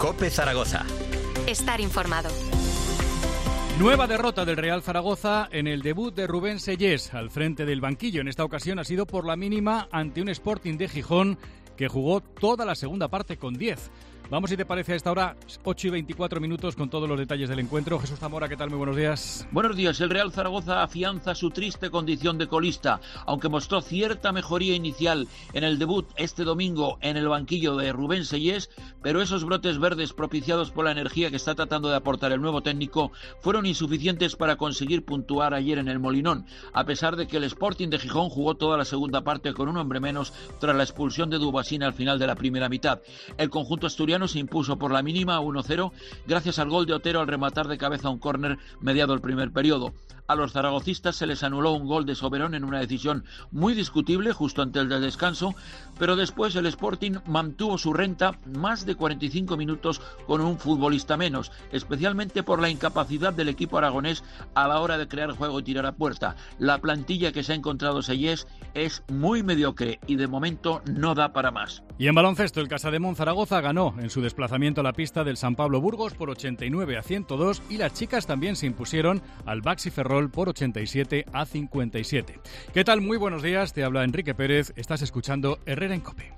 COPE Zaragoza. Estar informado. Nueva derrota del Real Zaragoza en el debut de Rubén Sellés al frente del banquillo. En esta ocasión ha sido por la mínima ante un Sporting de Gijón que jugó toda la segunda parte con 10. Vamos, si te parece, a esta hora, 8 y 24 minutos, con todos los detalles del encuentro. Jesús Zamora, ¿qué tal? Muy buenos días. Buenos días. El Real Zaragoza afianza su triste condición de colista, aunque mostró cierta mejoría inicial en el debut este domingo en el banquillo de Rubén Sellés, pero esos brotes verdes propiciados por la energía que está tratando de aportar el nuevo técnico fueron insuficientes para conseguir puntuar ayer en el Molinón, a pesar de que el Sporting de Gijón jugó toda la segunda parte con un hombre menos tras la expulsión de Dubasín al final de la primera mitad. El conjunto asturiano se impuso por la mínima 1-0 gracias al gol de Otero al rematar de cabeza un córner mediado el primer periodo. A los zaragocistas se les anuló un gol de Soberón en una decisión muy discutible justo antes del descanso, pero después el Sporting mantuvo su renta más de 45 minutos con un futbolista menos, especialmente por la incapacidad del equipo aragonés a la hora de crear juego y tirar a puerta. La plantilla que se ha encontrado Sellés es muy mediocre y de momento no da para más. Y en baloncesto, el Casademón Zaragoza ganó en su desplazamiento a la pista del San Pablo Burgos por 89-102 y las chicas también se impusieron al Baxi Ferrol por 87-57. ¿Qué tal? Muy buenos días, te habla Enrique Pérez, estás escuchando Herrera en COPE.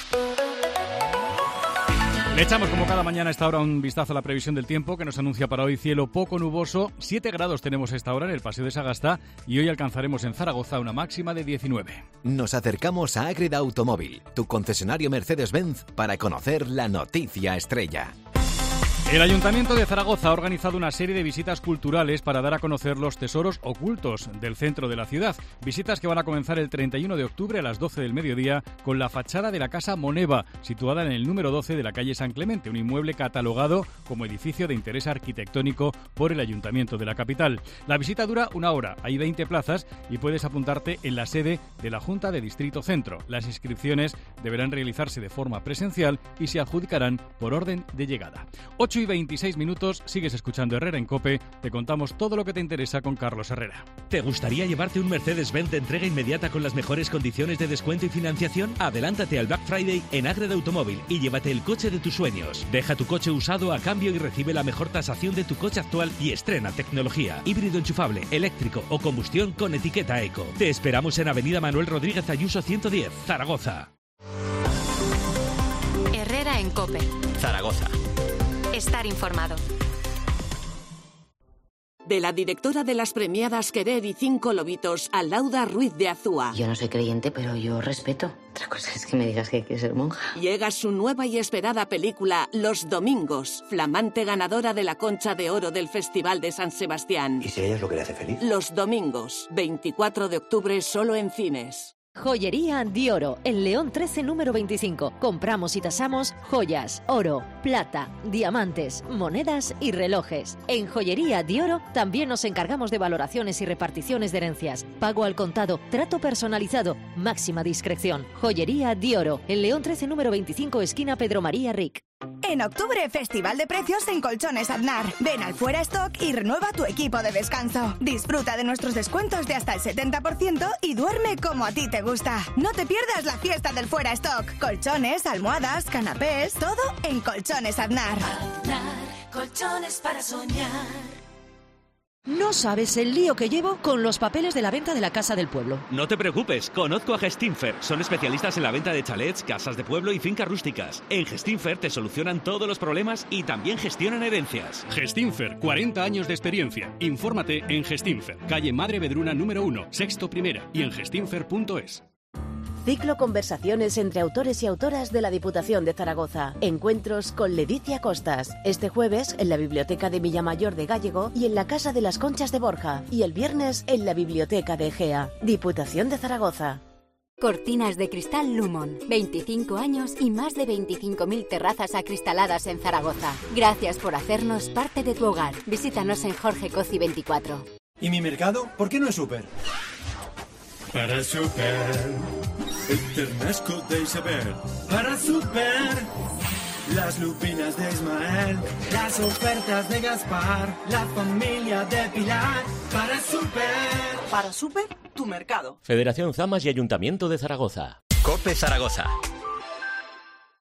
Le echamos como cada mañana a esta hora un vistazo a la previsión del tiempo que nos anuncia para hoy cielo poco nuboso. 7 grados tenemos a esta hora en el Paseo de Sagasta y hoy alcanzaremos en Zaragoza una máxima de 19. Nos acercamos a Ágreda Automóvil, tu concesionario Mercedes-Benz, para conocer la noticia estrella. El Ayuntamiento de Zaragoza ha organizado una serie de visitas culturales para dar a conocer los tesoros ocultos del centro de la ciudad. Visitas que van a comenzar el 31 de octubre a las 12 del mediodía con la fachada de la Casa Moneva, situada en el número 12 de la calle San Clemente, un inmueble catalogado como edificio de interés arquitectónico por el Ayuntamiento de la capital. La visita dura 1 hora, hay 20 plazas y puedes apuntarte en la sede de la Junta de Distrito Centro. Las inscripciones deberán realizarse de forma presencial y se adjudicarán por orden de llegada. 8 y 26 minutos, sigues escuchando Herrera en COPE, te contamos todo lo que te interesa con Carlos Herrera. ¿Te gustaría llevarte un Mercedes-Benz de entrega inmediata con las mejores condiciones de descuento y financiación? Adelántate al Black Friday en Ágreda Automóvil y llévate el coche de tus sueños. Deja tu coche usado a cambio y recibe la mejor tasación de tu coche actual y estrena tecnología, híbrido enchufable, eléctrico o combustión con etiqueta eco. Te esperamos en Avenida Manuel Rodríguez Ayuso 110, Zaragoza. Herrera en COPE. Zaragoza. Estar informado. De la directora de las premiadas Querer y 5 lobitos, a Lauda Ruiz de Azúa. Yo no soy creyente, pero yo respeto. Otra cosa es que me digas que quieres ser monja. Llega su nueva y esperada película Los Domingos, flamante ganadora de la Concha de Oro del Festival de San Sebastián. ¿Y si ella es lo que le hace feliz? Los Domingos, 24 de octubre, solo en cines. Joyería Di Oro, en León 13, número 25. Compramos y tasamos joyas, oro, plata, diamantes, monedas y relojes. En Joyería Di Oro también nos encargamos de valoraciones y reparticiones de herencias. Pago al contado, trato personalizado, máxima discreción. Joyería Di Oro, en León 13, número 25, esquina Pedro María Ric. En octubre, Festival de Precios en Colchones Aznar. Ven al Fuera Stock y renueva tu equipo de descanso. Disfruta de nuestros descuentos de hasta el 70% y duerme como a ti te gusta. No te pierdas la fiesta del Fuera Stock. Colchones, almohadas, canapés, todo en Colchones Aznar. Aznar, colchones para soñar. No sabes el lío que llevo con los papeles de la venta de la casa del pueblo. No te preocupes, conozco a Gestinfer. Son especialistas en la venta de chalets, casas de pueblo y fincas rústicas. En Gestinfer te solucionan todos los problemas y también gestionan herencias. Gestinfer, 40 años de experiencia. Infórmate en Gestinfer, calle Madre Vedruna número 1, sexto primera y en gestinfer.es. Ciclo Conversaciones entre autores y autoras de la Diputación de Zaragoza. Encuentros con Leticia Costas. Este jueves en la Biblioteca de Villamayor de Gállego y en la Casa de las Conchas de Borja. Y el viernes en la Biblioteca de Egea. Diputación de Zaragoza. Cortinas de cristal Lumon. 25 años y más de 25.000 terrazas acristaladas en Zaragoza. Gracias por hacernos parte de tu hogar. Visítanos en Jorge Coci 24. ¿Y mi mercado? ¿Por qué no es súper? Para Super, Eternasco de Isabel. Para Super, las lupinas de Ismael. Las ofertas de Gaspar. La familia de Pilar. Para Super, tu mercado. Federación Zamas y Ayuntamiento de Zaragoza. COPE Zaragoza.